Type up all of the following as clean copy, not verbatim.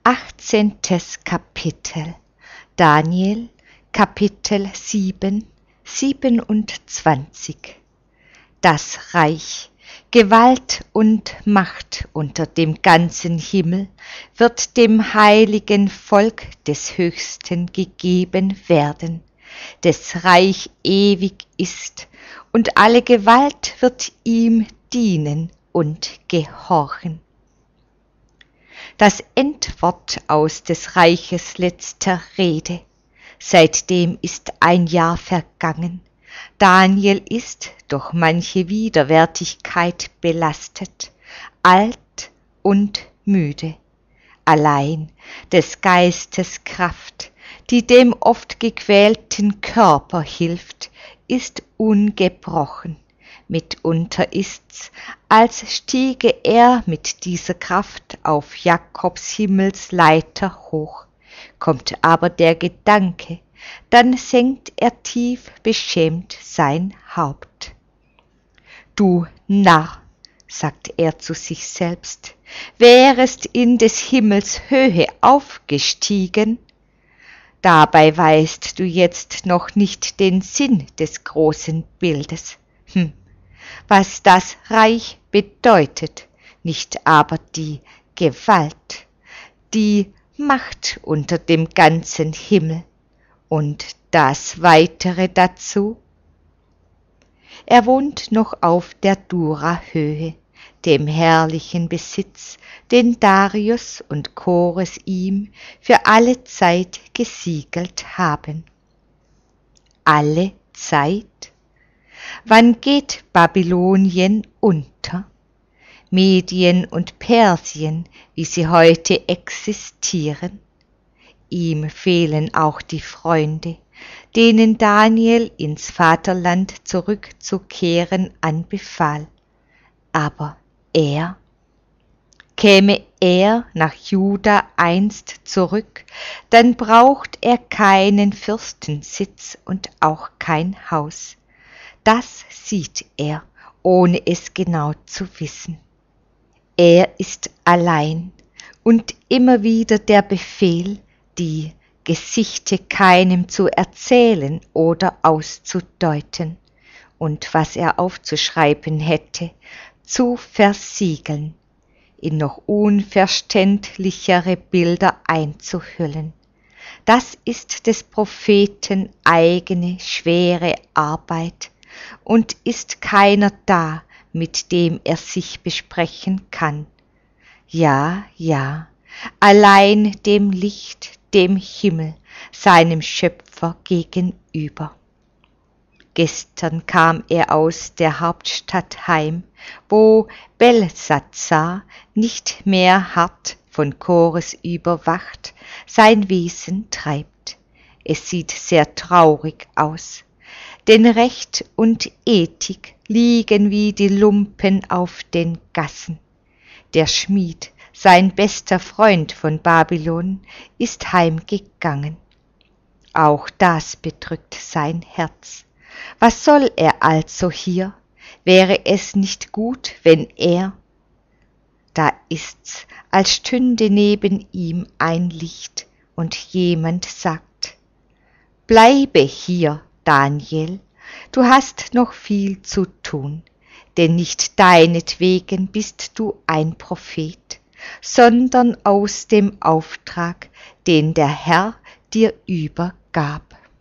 18. Kapitel. Daniel, Kapitel 7, 27. Das Reich, Gewalt und Macht unter dem ganzen Himmel wird dem heiligen Volk des Höchsten gegeben werden, des Reich ewig ist, und alle Gewalt wird ihm dienen und gehorchen. Das Endwort aus des Reiches letzter Rede. Seitdem ist ein Jahr vergangen. Daniel ist durch manche Widerwärtigkeit belastet, alt und müde. Allein des Geistes Kraft, die dem oft gequälten Körper hilft, ist ungebrochen. Mitunter ist's, als stiege er mit dieser Kraft auf Jakobs Himmelsleiter hoch. Kommt aber der Gedanke, dann senkt er tief beschämt sein Haupt. Du Narr, sagt er zu sich selbst, wärest in des Himmels Höhe aufgestiegen. Dabei weißt du jetzt noch nicht den Sinn des großen Bildes. Was das Reich bedeutet, nicht aber die Gewalt, die Macht unter dem ganzen Himmel und das Weitere dazu. Er wohnt noch auf der Dura-Höhe, dem herrlichen Besitz, den Darius und Kores ihm für alle Zeit gesiegelt haben. Alle Zeit? Wann geht Babylonien unter? Medien und Persien, wie sie heute existieren? Ihm fehlen auch die Freunde, denen Daniel ins Vaterland zurückzukehren anbefahl. Aber käme er nach Juda einst zurück, dann braucht er keinen Fürstensitz und auch kein Haus. Das sieht er, ohne es genau zu wissen. Er ist allein und immer wieder der Befehl, die Geschichte keinem zu erzählen oder auszudeuten und was er aufzuschreiben hätte, zu versiegeln, in noch unverständlichere Bilder einzuhüllen. Das ist des Propheten eigene schwere Arbeit, und ist keiner da, mit dem er sich besprechen kann. Ja, allein dem Licht, dem Himmel, seinem Schöpfer gegenüber. Gestern kam er aus der Hauptstadt heim, wo Belsatzar, nicht mehr hart von Kores überwacht, sein Wesen treibt. Es sieht sehr traurig aus, denn Recht und Ethik liegen wie die Lumpen auf den Gassen. Der Schmied, sein bester Freund von Babylon, ist heimgegangen. Auch das bedrückt sein Herz. Was soll er also hier? Wäre es nicht gut, wenn da ist's, als stünde neben ihm ein Licht und jemand sagt: Bleibe hier, Daniel, du hast noch viel zu tun, denn nicht deinetwegen bist du ein Prophet, sondern aus dem Auftrag, den der Herr dir übergab.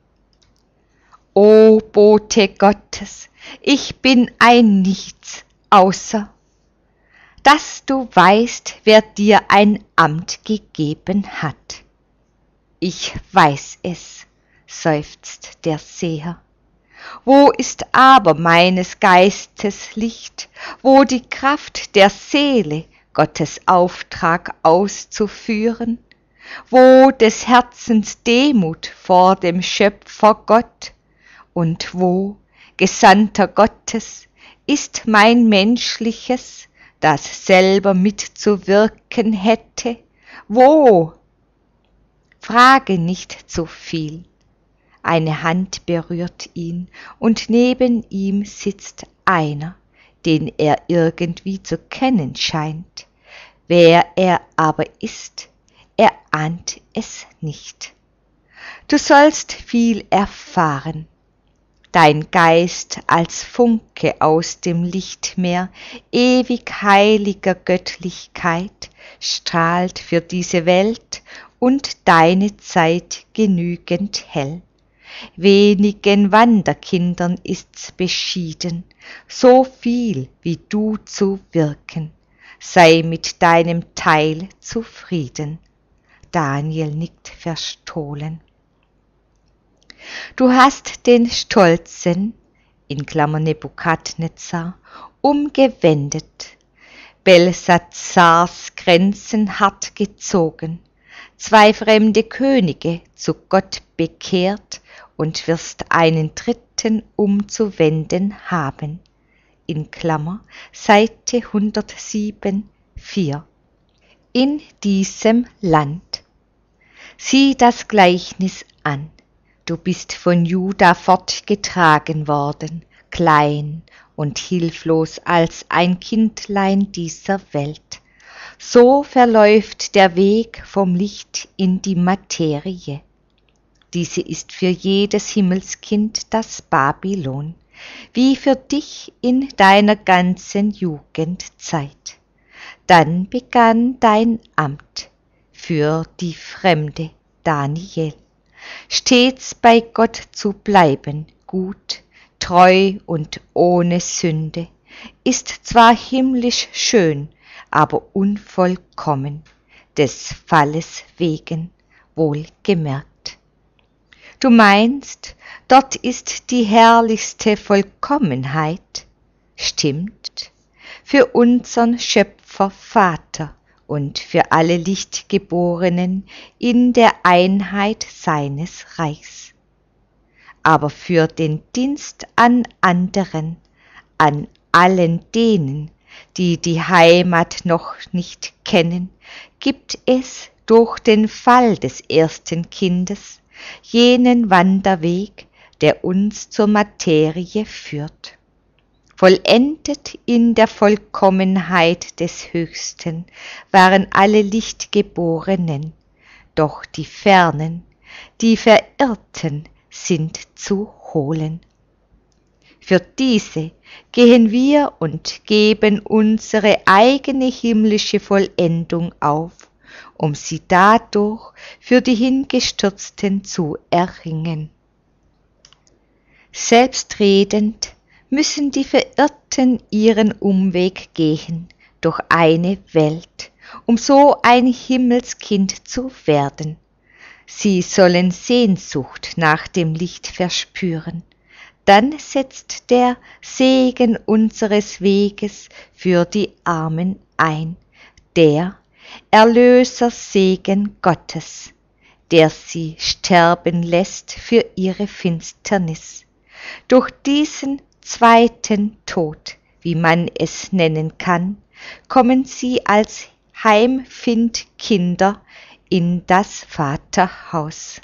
O Bote Gottes, ich bin ein Nichts, außer dass du weißt, wer dir ein Amt gegeben hat. Ich weiß es, seufzt der Seher. Wo ist aber meines Geistes Licht, wo die Kraft der Seele, Gottes Auftrag auszuführen, wo des Herzens Demut vor dem Schöpfer Gott, und wo, Gesandter Gottes, ist mein menschliches, das selber mitzuwirken hätte? Wo? Frage nicht zu viel. Eine Hand berührt ihn, und neben ihm sitzt einer, den er irgendwie zu kennen scheint. Wer er aber ist, er ahnt es nicht. Du sollst viel erfahren. Dein Geist als Funke aus dem Lichtmeer ewig heiliger Göttlichkeit strahlt für diese Welt und deine Zeit genügend hell. Wenigen Wanderkindern ist's beschieden, so viel wie du zu wirken. Sei mit deinem Teil zufrieden. Daniel nickt verstohlen. Du hast den Stolzen, in Klammer Nebukadnezar, umgewendet, Belsazars Grenzen hart gezogen, 2 fremde Könige zu Gott bekehrt und wirst einen dritten umzuwenden haben. In Klammer Seite 107, 4. In diesem Land. Sieh das Gleichnis an. Du bist von Juda fortgetragen worden, klein und hilflos als ein Kindlein dieser Welt. So verläuft der Weg vom Licht in die Materie. Diese ist für jedes Himmelskind das Babylon, wie für dich in deiner ganzen Jugendzeit. Dann begann dein Amt für die Fremde, Daniel. Stets bei Gott zu bleiben, gut, treu und ohne Sünde, ist zwar himmlisch schön, aber unvollkommen, des Falles wegen, wohlgemerkt. Du meinst, dort ist die herrlichste Vollkommenheit? Stimmt, für unsern Schöpfer Vater und für alle Lichtgeborenen in der Einheit seines Reichs. Aber für den Dienst an anderen, an allen denen, die die Heimat noch nicht kennen, gibt es durch den Fall des ersten Kindes jenen Wanderweg, der uns zur Materie führt. Vollendet in der Vollkommenheit des Höchsten waren alle Lichtgeborenen, doch die Fernen, die Verirrten sind zu holen. Für diese gehen wir und geben unsere eigene himmlische Vollendung auf, um sie dadurch für die Hingestürzten zu erringen. Selbstredend müssen die Verirrten ihren Umweg gehen durch eine Welt, um so ein Himmelskind zu werden. Sie sollen Sehnsucht nach dem Licht verspüren. Dann setzt der Segen unseres Weges für die Armen ein, der Erlösersegen Gottes, der sie sterben lässt für ihre Finsternis. Durch diesen zweiten Tod, wie man es nennen kann, kommen sie als Heimfindkinder in das Vaterhaus.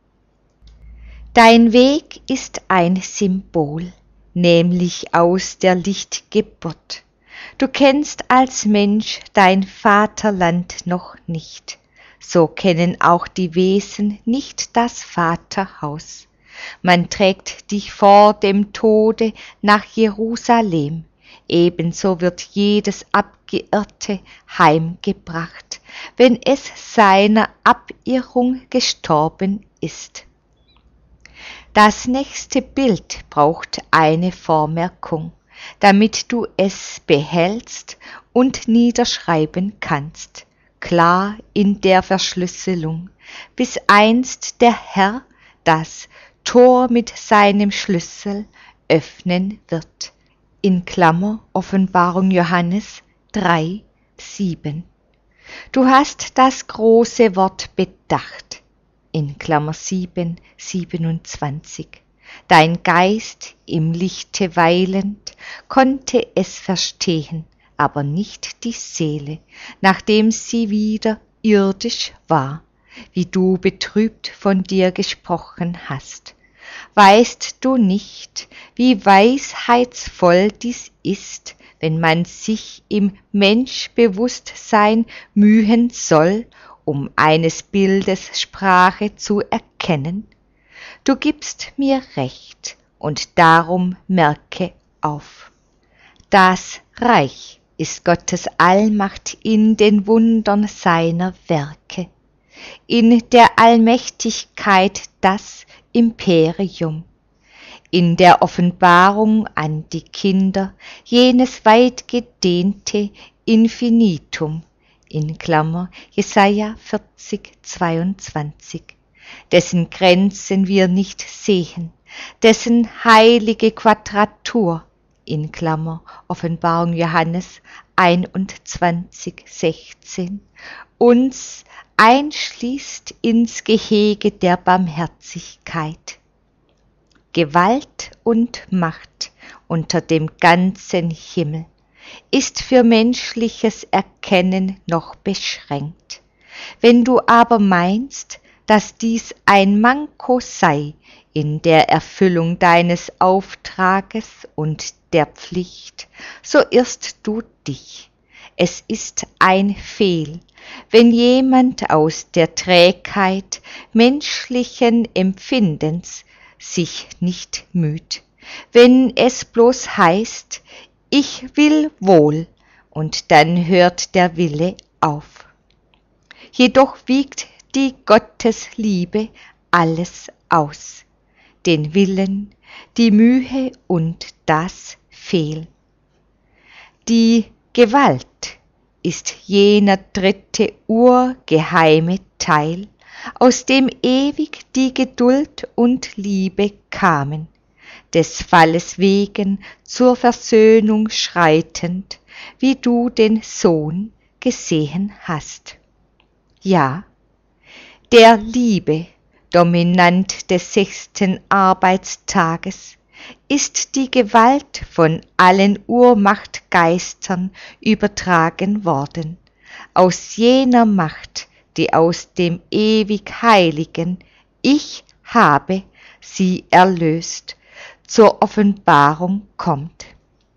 Dein Weg ist ein Symbol, nämlich aus der Lichtgeburt. Du kennst als Mensch dein Vaterland noch nicht, so kennen auch die Wesen nicht das Vaterhaus. Man trägt dich vor dem Tode nach Jerusalem, ebenso wird jedes Abgeirrte heimgebracht, wenn es seiner Abirrung gestorben ist. Das nächste Bild braucht eine Vormerkung, damit du es behältst und niederschreiben kannst, klar in der Verschlüsselung, bis einst der Herr das Tor mit seinem Schlüssel öffnen wird. In Klammer Offenbarung Johannes 3, 7. Du hast das große Wort bedacht. In Klammer 7, 27. Dein Geist im Lichte weilend konnte es verstehen, aber nicht die Seele, nachdem sie wieder irdisch war, wie du betrübt von dir gesprochen hast. Weißt du nicht, wie weisheitsvoll dies ist, wenn man sich im Menschbewusstsein mühen soll, um eines Bildes Sprache zu erkennen? Du gibst mir Recht, und darum merke auf. Das Reich ist Gottes Allmacht in den Wundern seiner Werke, in der Allmächtigkeit das Imperium, in der Offenbarung an die Kinder jenes weit gedehnte Infinitum, in Klammer Jesaja 40, 22, dessen Grenzen wir nicht sehen, dessen heilige Quadratur, in Klammer Offenbarung Johannes 21, 16, uns einschließt ins Gehege der Barmherzigkeit. Gewalt und Macht unter dem ganzen Himmel ist für menschliches Erkennen noch beschränkt. Wenn du aber meinst, dass dies ein Manko sei in der Erfüllung deines Auftrages und der Pflicht, so irrst du dich. Es ist ein Fehl, wenn jemand aus der Trägheit menschlichen Empfindens sich nicht müht, wenn es bloß heißt, ich will wohl, und dann hört der Wille auf. Jedoch wiegt die Gottesliebe alles aus, den Willen, die Mühe und das Fehl. Die Gewalt ist jener dritte urgeheime Teil, aus dem ewig die Geduld und Liebe kamen, des Falles wegen zur Versöhnung schreitend, wie du den Sohn gesehen hast. Ja, der Liebe, dominant des 6. Arbeitstages, ist die Gewalt von allen Urmachtgeistern übertragen worden, aus jener Macht, die aus dem ewig Heiligen Ich habe sie erlöst, zur Offenbarung kommt.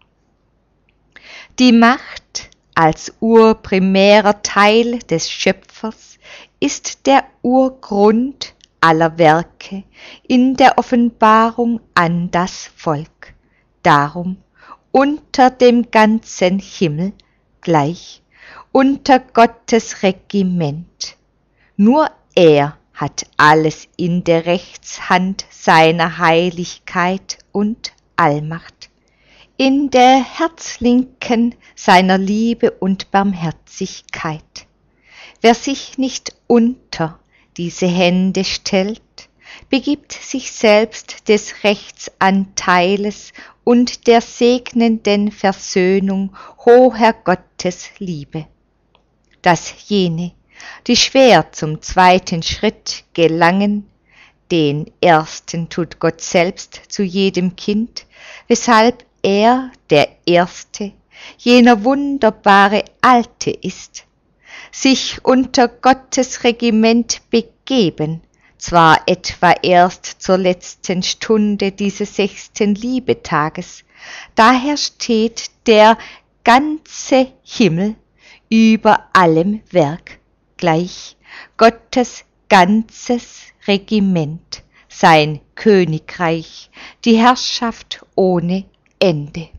Die Macht als urprimärer Teil des Schöpfers ist der Urgrund aller Werke in der Offenbarung an das Volk, darum unter dem ganzen Himmel gleich, unter Gottes Regiment. Nur er hat alles in der Rechtshand seiner Heiligkeit und Allmacht, in der Herzlinken seiner Liebe und Barmherzigkeit. Wer sich nicht unter diese Hände stellt, begibt sich selbst des Rechtanteiles und der segnenden Versöhnung hoher Gottes Liebe. Dass jene, die schwer zum zweiten Schritt gelangen, den ersten tut Gott selbst zu jedem Kind, weshalb er der Erste, jener wunderbare Alte ist, sich unter Gottes Regiment begeben, zwar etwa erst zur letzten Stunde dieses 6. Liebetages, daher steht der ganze Himmel über allem Werk, gleich Gottes ganzes Regiment, sein Königreich, die Herrschaft ohne Ende.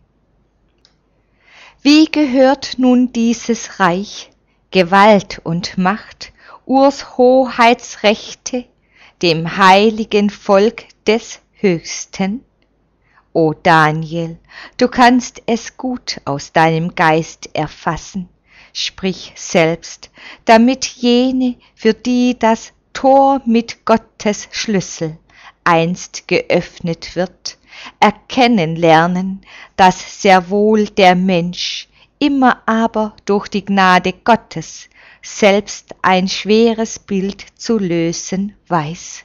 Wie gehört nun dieses Reich, Gewalt und Macht, Urs Hoheitsrechte, dem heiligen Volk des Höchsten? O Daniel, du kannst es gut aus deinem Geist erfassen, sprich selbst, damit jene, für die das Tor mit Gottes Schlüssel einst geöffnet wird, erkennen lernen, dass sehr wohl der Mensch immer aber durch die Gnade Gottes selbst ein schweres Bild zu lösen weiß.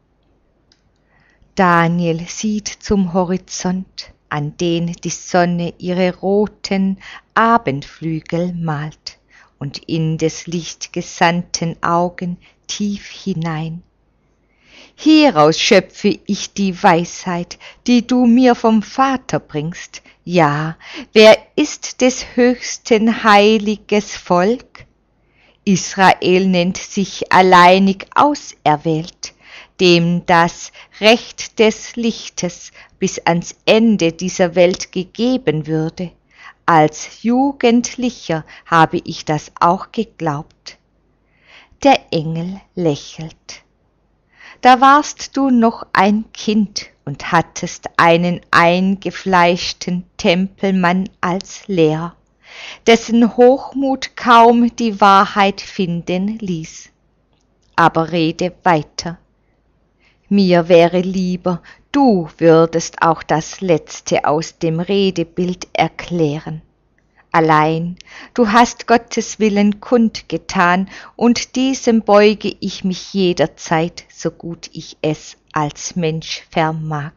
Daniel sieht zum Horizont, an den die Sonne ihre roten Abendflügel malt, und in des lichtgesandten Augen tief hinein. Hieraus schöpfe ich die Weisheit, die du mir vom Vater bringst. Ja, wer ist des Höchsten heiliges Volk? Israel nennt sich alleinig auserwählt, dem das Recht des Lichtes bis ans Ende dieser Welt gegeben würde. Als Jugendlicher habe ich das auch geglaubt. Der Engel lächelt. Da warst du noch ein Kind und hattest einen eingefleischten Tempelmann als Lehrer, dessen Hochmut kaum die Wahrheit finden ließ. Aber rede weiter. Mir wäre lieber, du würdest auch das Letzte aus dem Redebild erklären. Allein, du hast Gottes Willen kundgetan, und diesem beuge ich mich jederzeit, so gut ich es als Mensch vermag.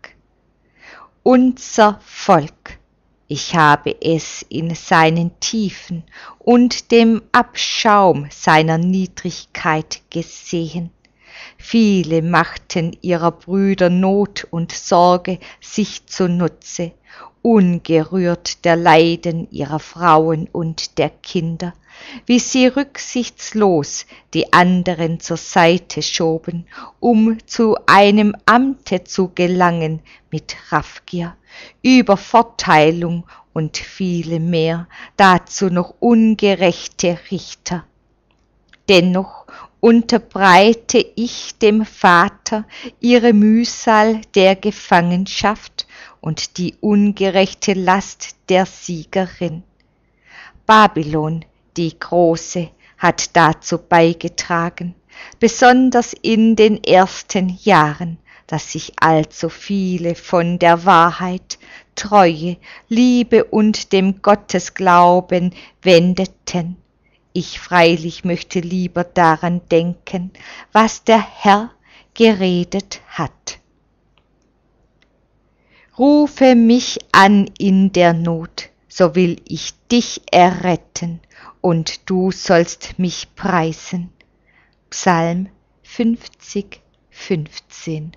Unser Volk, ich habe es in seinen Tiefen und dem Abschaum seiner Niedrigkeit gesehen. Viele machten ihrer Brüder Not und Sorge sich zunutze, ungerührt der Leiden ihrer Frauen und der Kinder, wie sie rücksichtslos die anderen zur Seite schoben, um zu einem Amte zu gelangen mit Raffgier, Übervorteilung und viele mehr, dazu noch ungerechte Richter. Dennoch unterbreite ich dem Vater ihre Mühsal der Gefangenschaft und die ungerechte Last der Siegerin. Babylon, die Große, hat dazu beigetragen, besonders in den ersten Jahren, dass sich allzu viele von der Wahrheit, Treue, Liebe und dem Gottesglauben wendeten. Ich freilich möchte lieber daran denken, was der Herr geredet hat. Rufe mich an in der Not, so will ich dich erretten, und du sollst mich preisen. Psalm 50, 15.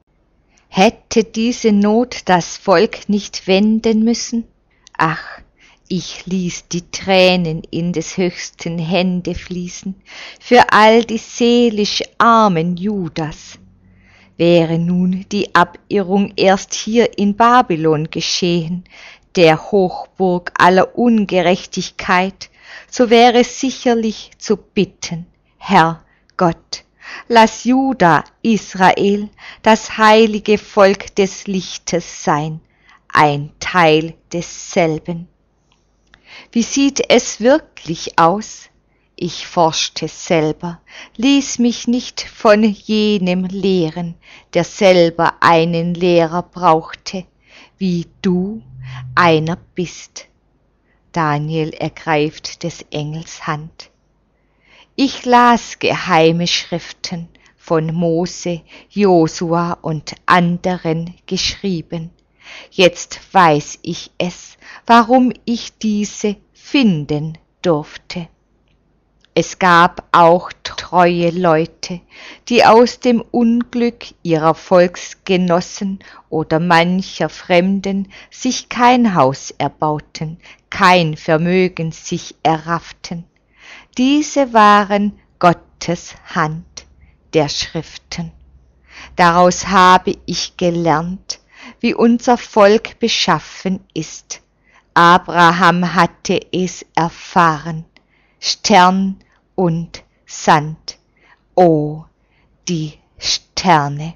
Hätte diese Not das Volk nicht wenden müssen? Ach, ich ließ die Tränen in des Höchsten Hände fließen, für all die seelisch armen Judas. Wäre nun die Abirrung erst hier in Babylon geschehen, der Hochburg aller Ungerechtigkeit, so wäre sicherlich zu bitten, Herr Gott, lass Juda, Israel, das heilige Volk des Lichtes sein, ein Teil desselben. Wie sieht es wirklich aus? Ich forschte selber, ließ mich nicht von jenem lehren, der selber einen Lehrer brauchte, wie du einer bist. Daniel ergreift des Engels Hand. Ich las geheime Schriften, von Mose, Josua und anderen geschrieben. Jetzt weiß ich es, warum ich diese finden durfte. Es gab auch treue Leute, die aus dem Unglück ihrer Volksgenossen oder mancher Fremden sich kein Haus erbauten, kein Vermögen sich errafften. Diese waren Gottes Hand der Schriften. Daraus habe ich gelernt, wie unser Volk beschaffen ist. Abraham hatte es erfahren, Stern und Sand, oh, die Sterne.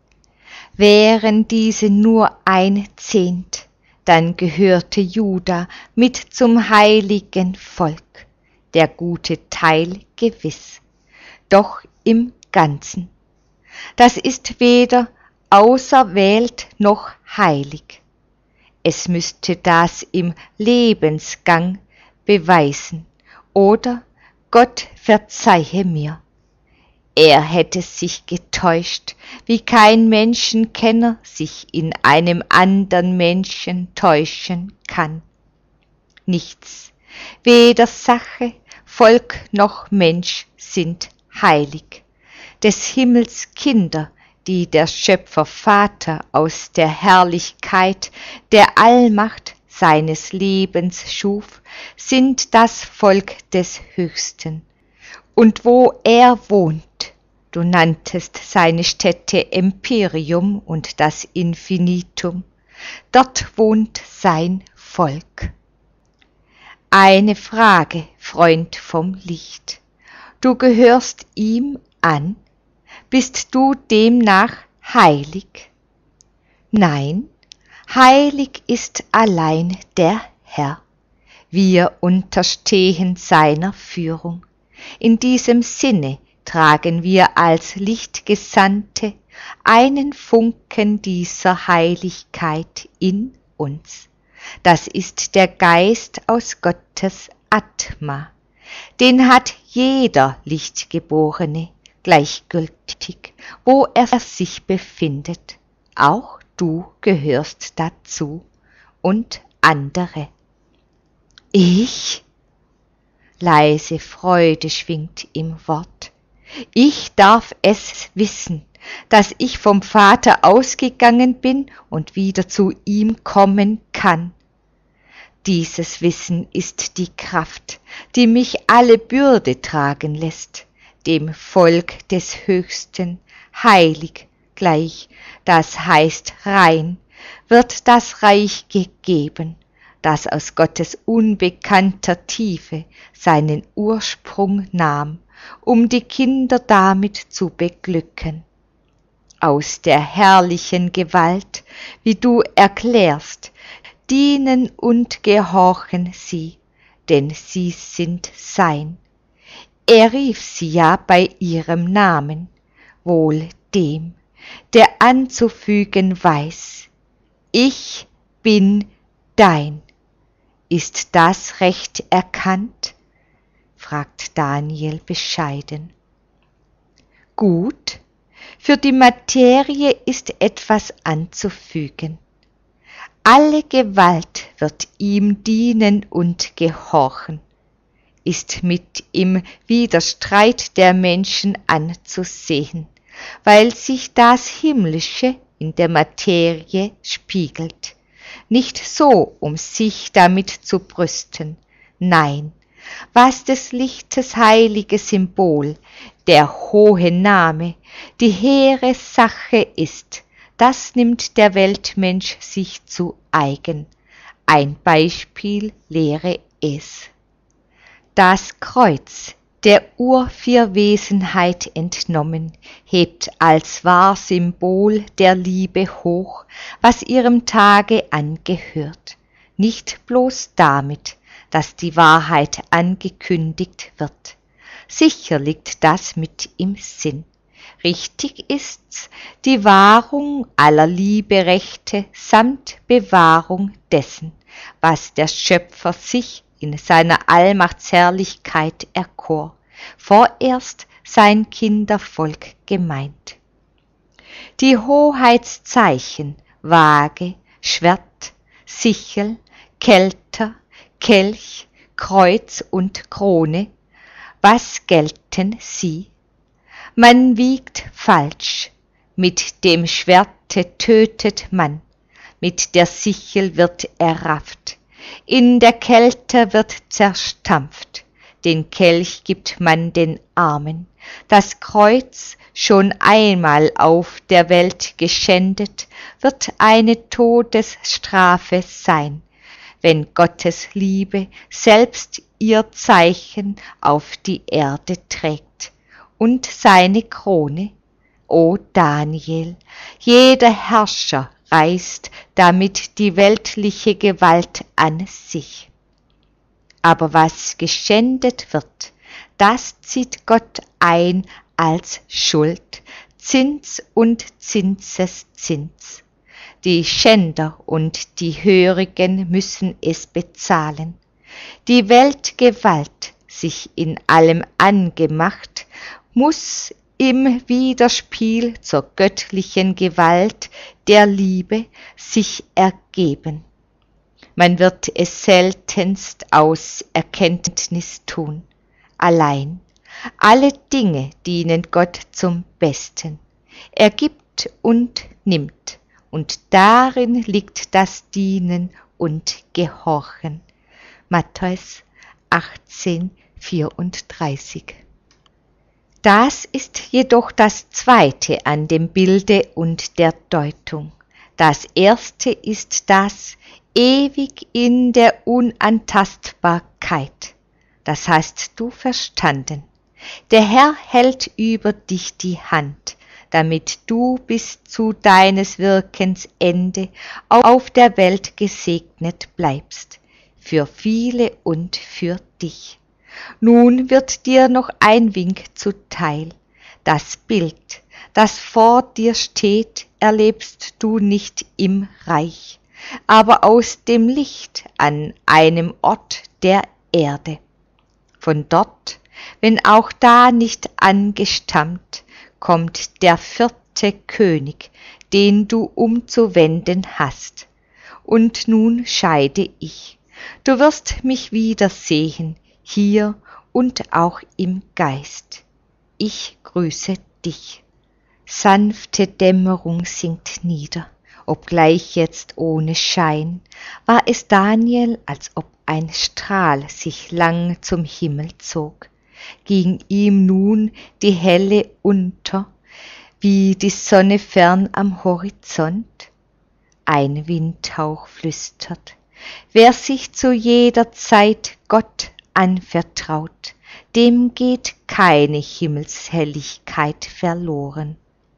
Wären diese nur 1/10, dann gehörte Juda mit zum heiligen Volk, der gute Teil gewiss, doch im Ganzen. Das ist weder auserwählt noch heilig. Es müsste das im Lebensgang beweisen, oder Gott verzeihe mir. Er hätte sich getäuscht, wie kein Menschenkenner sich in einem andern Menschen täuschen kann. Nichts, weder Sache, Volk noch Mensch sind heilig. Des Himmels Kinder, die der Schöpfer Vater aus der Herrlichkeit der Allmacht seines Lebens schuf, sind das Volk des Höchsten. Und wo er wohnt, du nanntest seine Stätte Empyreum und das Infinitum, dort wohnt sein Volk. Eine Frage, Freund vom Licht, du gehörst ihm an, bist du demnach heilig? Nein, heilig ist allein der Herr, wir unterstehen seiner Führung. In diesem Sinne tragen wir als Lichtgesandte einen Funken dieser Heiligkeit in uns. Das ist der Geist aus Gottes Atma. Den hat jeder Lichtgeborene, gleichgültig, wo er sich befindet. Auch du gehörst dazu und andere. Ich? Leise Freude schwingt im Wort. Ich darf es wissen, dass ich vom Vater ausgegangen bin und wieder zu ihm kommen kann. Dieses Wissen ist die Kraft, die mich alle Bürde tragen lässt, dem Volk des Höchsten, heilig gleich, das heißt rein, wird das Reich gegeben, das aus Gottes unbekannter Tiefe seinen Ursprung nahm, um die Kinder damit zu beglücken. Aus der herrlichen Gewalt, wie du erklärst, dienen und gehorchen sie, denn sie sind sein. Er rief sie ja bei ihrem Namen, wohl dem, der anzufügen weiß. Ich bin dein. Ist das recht erkannt? Fragt Daniel bescheiden. Gut, für die Materie ist etwas anzufügen. Alle Gewalt wird ihm dienen und gehorchen, ist mit im Widerstreit der Menschen anzusehen, weil sich das Himmlische in der Materie spiegelt. Nicht so, um sich damit zu brüsten, nein, was des Lichtes heilige Symbol, der hohe Name, die hehre Sache ist, das nimmt der Weltmensch sich zu eigen. Ein Beispiel lehre es. Das Kreuz, der Urvierwesenheit entnommen, hebt als Wahrsymbol der Liebe hoch, was ihrem Tage angehört, nicht bloß damit, dass die Wahrheit angekündigt wird. Sicher liegt das mit im Sinn. Richtig ist's, die Wahrung aller Lieberechte samt Bewahrung dessen, was der Schöpfer sich in seiner Allmachtsherrlichkeit erkor, vorerst sein Kindervolk gemeint. Die Hoheitszeichen, Waage, Schwert, Sichel, Kelter, Kelch, Kreuz und Krone, was gelten sie? Man wiegt falsch, mit dem Schwerte tötet man, mit der Sichel wird errafft, in der Kälte wird zerstampft, den Kelch gibt man den Armen, das Kreuz, schon einmal auf der Welt geschändet, wird eine Todesstrafe sein, wenn Gottes Liebe selbst ihr Zeichen auf die Erde trägt und seine Krone, o Daniel, jeder Herrscher reißt damit die weltliche Gewalt an sich. Aber was geschändet wird, das zieht Gott ein als Schuld, Zins und Zinseszins. Die Schänder und die Hörigen müssen es bezahlen. Die Weltgewalt, sich in allem angemacht, muss im Widerspiel zur göttlichen Gewalt der Liebe sich ergeben. Man wird es seltenst aus Erkenntnis tun. Allein, alle Dinge dienen Gott zum Besten. Er gibt und nimmt, und darin liegt das Dienen und Gehorchen. Matthäus 18,34 Das ist jedoch das Zweite an dem Bilde und der Deutung. Das Erste ist das ewig in der Unantastbarkeit. Das hast du verstanden. Der Herr hält über dich die Hand, damit du bis zu deines Wirkens Ende auf der Welt gesegnet bleibst, für viele und für dich. Nun wird dir noch ein Wink zuteil. Das Bild, das vor dir steht, erlebst du nicht im Reich, aber aus dem Licht an einem Ort der Erde. Von dort, wenn auch da nicht angestammt, kommt der vierte König, den du umzuwenden hast. Und nun scheide ich. Du wirst mich wiedersehen, hier und auch im Geist. Ich grüße dich. Sanfte Dämmerung sinkt nieder, obgleich jetzt ohne Schein, war es Daniel, als ob ein Strahl sich lang zum Himmel zog, ging ihm nun die Helle unter, wie die Sonne fern am Horizont. Ein Windhauch flüstert, wer sich zu jeder Zeit Gott anvertraut, dem geht keine Himmelshelligkeit verloren.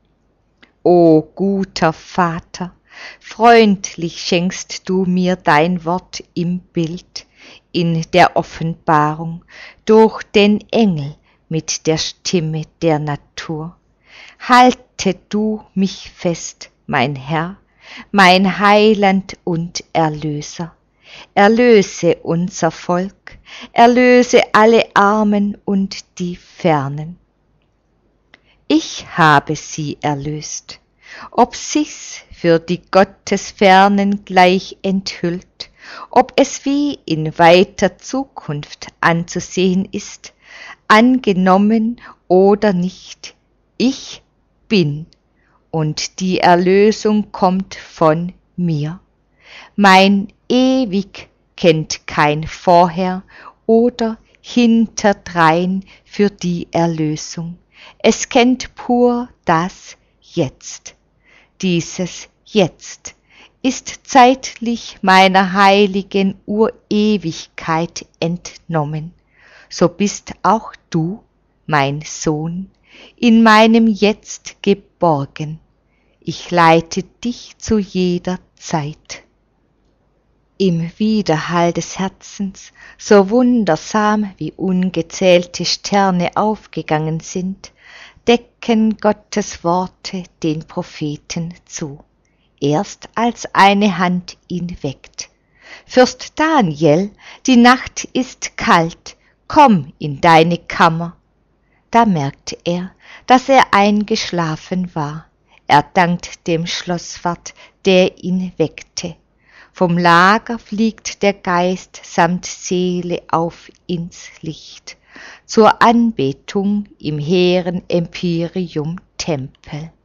O guter Vater, freundlich schenkst du mir dein Wort im Bild, in der Offenbarung, durch den Engel mit der Stimme der Natur. Halte du mich fest, mein Herr, mein Heiland und Erlöser. Erlöse unser Volk, erlöse alle Armen und die Fernen. Ich habe sie erlöst, ob sich's für die Gottesfernen gleich enthüllt, ob es wie in weiter Zukunft anzusehen ist, angenommen oder nicht, ich bin, und die Erlösung kommt von mir. Mein Ewig kennt kein Vorher oder Hinterdrein für die Erlösung. Es kennt pur das Jetzt. Dieses Jetzt ist zeitlich meiner heiligen Urewigkeit entnommen. So bist auch du, mein Sohn, in meinem Jetzt geborgen. Ich leite dich zu jeder Zeit. Im Widerhall des Herzens, so wundersam wie ungezählte Sterne aufgegangen sind, decken Gottes Worte den Propheten zu, erst als eine Hand ihn weckt. Fürst Daniel, die Nacht ist kalt, komm in deine Kammer. Da merkte er, dass er eingeschlafen war. Er dankt dem Schlosswart, der ihn weckte. Vom Lager fliegt der Geist samt Seele auf ins Licht, zur Anbetung im hehren Empyreum-Tempel.